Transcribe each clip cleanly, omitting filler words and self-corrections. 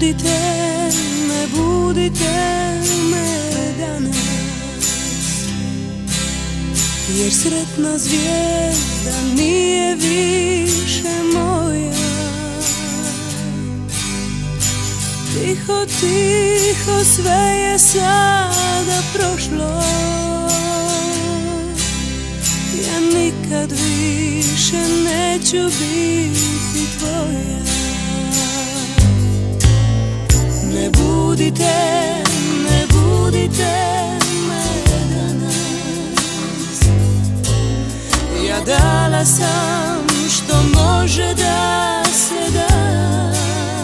ne budite me danas, jer sretna zvijezda nije više moja. Tiho, tiho, sve je sada prošlo, ja nikad više neću biti tvoja. Ne budite me danas, ja dala sam što može da se da.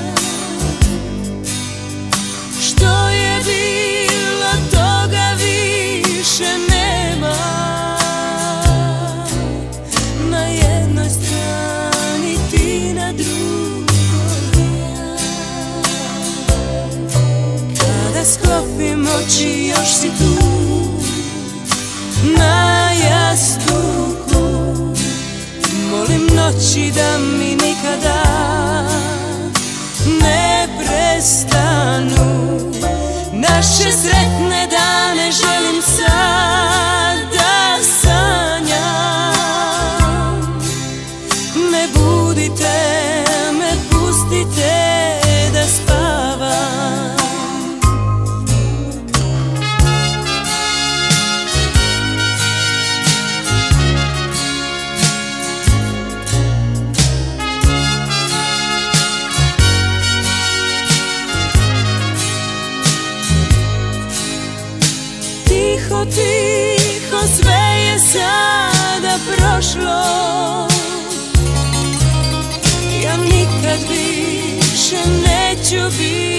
Što je bilo, toga više nema. Na jednoj strani ti, na drugoj ja. Kada sklopim oči još si tu, na jastuku. Molim noći da mi nikada ne prestanu. Naše sretne dane želim sad da sanjam. Ne budite me, pustite da spavam. Tiho, tiho, sve je sada prošlo, ja nikad više neću biti